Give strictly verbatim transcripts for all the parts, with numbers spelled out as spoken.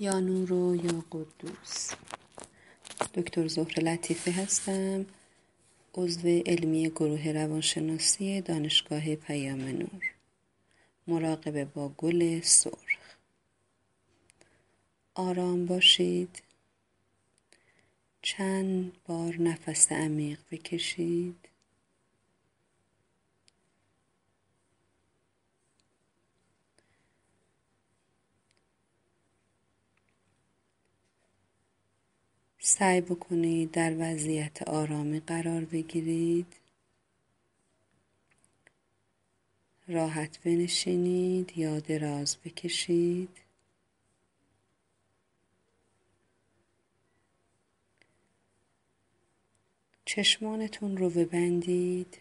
یا نور و یا قدوس. دکتر زهره لطیفی هستم، عضو علمی گروه روانشناسی دانشگاه پیام نور. مراقبه با گل سرخ. آرام باشید. چند بار نفس عمیق بکشید. سعی بکنید در وضعیت آرامی قرار بگیرید. راحت بنشینید یا دراز بکشید. چشمانتون رو ببندید.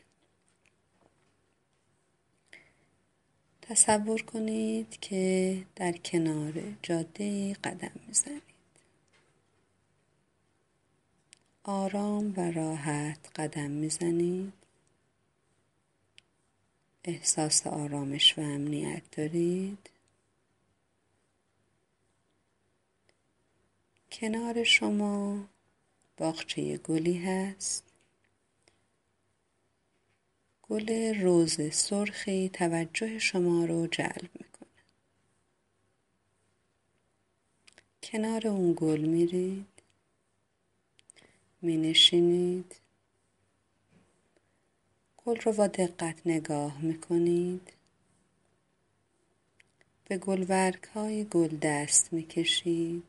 تصور کنید که در کنار جاده قدم میزنید. آرام و راحت قدم میزنید. احساس آرامش و امنیت دارید. کنار شما باغچه گلی هست. گل رز سرخی توجه شما رو جلب میکنه. کنار اون گل میرید. می نشینید. گل رو با دقت نگاه می کنید. به گلبرگ های گل دست می کشید.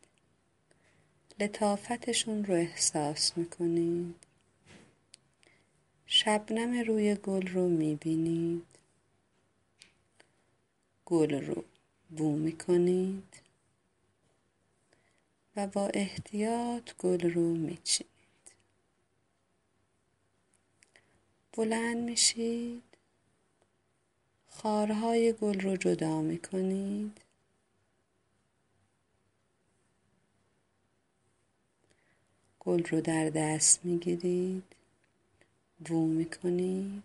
لطافتشون رو احساس می کنید. شبنم روی گل رو می بینید. گل رو بو می کنید و با احتیاط گل رو می چینید. بلند میشید. خارهای گل رو جدا می کنید. گل رو در دست می گیرید. بو می کنید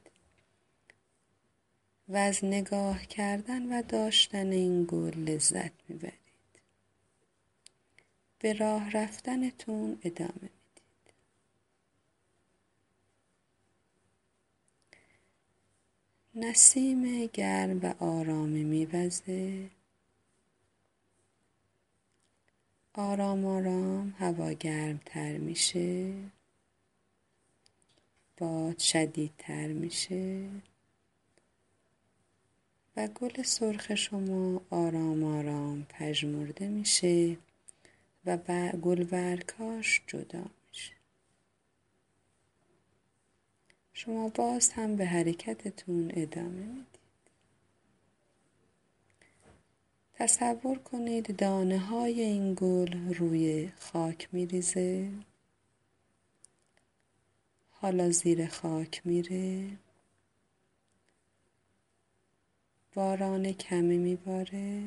و از نگاه کردن و داشتن این گل لذت می برید. به راه رفتنتون ادامه میدید. نسیم گرم و آرامی میوزه. آرام آرام هوا گرمتر میشه. باد شدیدتر میشه و گل سرخ شما آرام آرام پژمرده میشه و گل برگاش جدا میشه. شما باز هم به حرکتتون ادامه میدید. تصور کنید دانه های این گل روی خاک میریزه. حالا زیر خاک میره. باران کمی میباره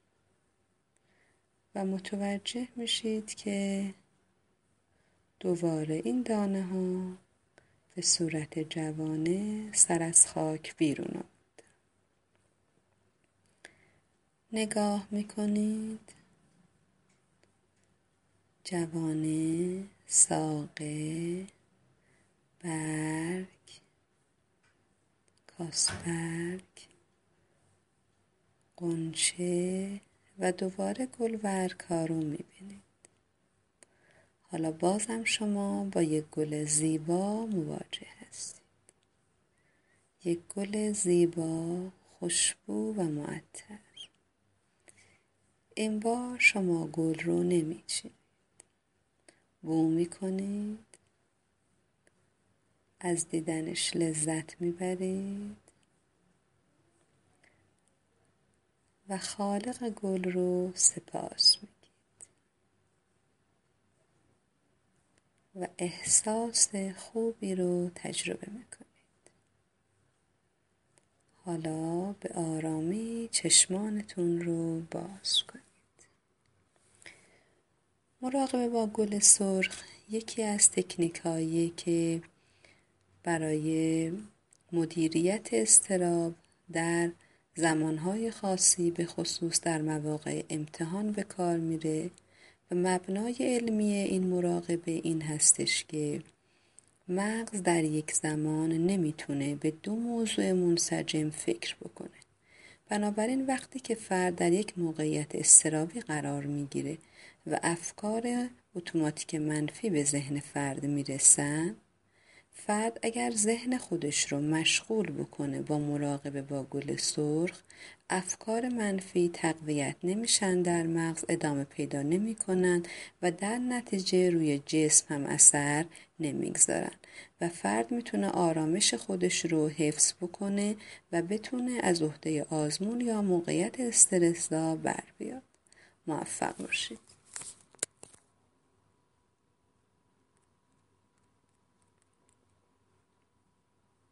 و متوجه میشید که دوباره این دانه ها به صورت جوانه سر از خاک بیرون آمد. نگاه میکنید. جوانه، ساقه، برگ، کاسبرگ، غنچه و دوباره گلبرگ ها رو میبینید. حالا بازم شما با یک گل زیبا مواجه هستید. یک گل زیبا، خوشبو و معطر. این بار شما گل رو نمیچینید. بو میکنید. از دیدنش لذت میبرید و خالق گل رو سپاس میگید و احساس خوبی رو تجربه میکنید. حالا به آرامی چشمانتون رو باز کنید. مراقبه با گل سرخ یکی از تکنیک هایی که برای مدیریت اضطراب در زمانهای خاصی به خصوص در مواقع امتحان به کار میره و مبنای علمی این مراقبه این هستش که مغز در یک زمان نمیتونه به دو موضوع منسجم فکر بکنه. بنابراین وقتی که فرد در یک موقعیت اضطرابی قرار میگیره و افکار اتوماتیک منفی به ذهن فرد میرسن، فرد اگر ذهن خودش رو مشغول بکنه با مراقبه با گل سرخ، افکار منفی تقویت نمیشن، در مغز ادامه پیدا نمی کنن و در نتیجه روی جسم هم اثر نمیگذارن و فرد میتونه آرامش خودش رو حفظ بکنه و بتونه از عهده آزمون یا موقعیت استرس‌زا بر بیاد. موفق باشید.